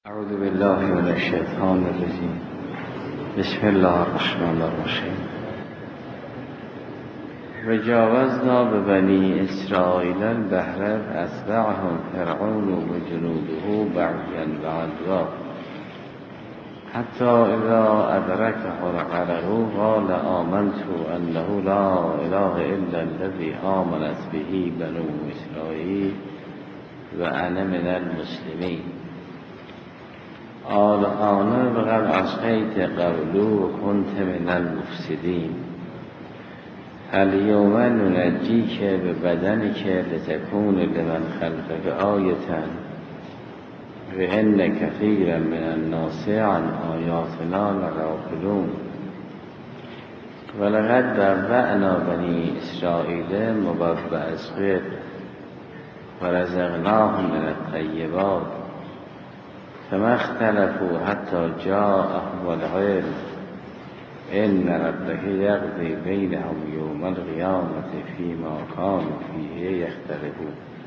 اعوذ بالله من الشیطان الرجیم. بسم الله الرحمن الرحیم. وجاوزنا ببنی اسرائیل البحر فاتبعهم فرعون وجنوده بغیا وعدوا حتی اذا ادرکه الغرق قال آمنت انه لا اله الا الذی آمنت به بنو اسرائیل وانا من المسلمین. الآن فقد عصیت قبل و کنت من المفسدین. الیوم ننجیک ببدنک لتکون لمن خلفک آیة وان کثیرا من الناس عن آیاتنا لغافلون. ولقد بوأنا بنی اسرائیل مبوأ صدق ورزقناهم من الطیبات فما اختلفوا حتی جاءهم العلم ان ربک یقضی بینهم یوم القیامة فیما کانوا فیه یختلفون.